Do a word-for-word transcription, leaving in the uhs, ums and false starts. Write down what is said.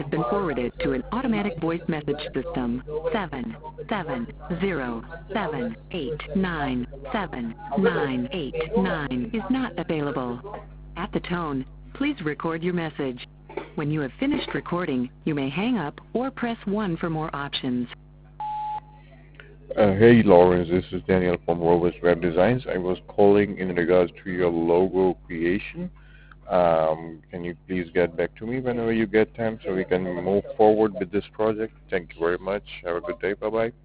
has been forwarded to an automatic voice message system. seven seven zero seven eight nine seven nine eight nine is not available. At the tone, please record your message. When you have finished recording, you may hang up or press one for more options. Uh, hey Lawrence, this is Daniel from Rovers Web Designs. I was calling in regards to your logo creation. Um, can you please get back to me whenever you get time so we can move forward with this project? Thank you very much. Have a good day. Bye-bye.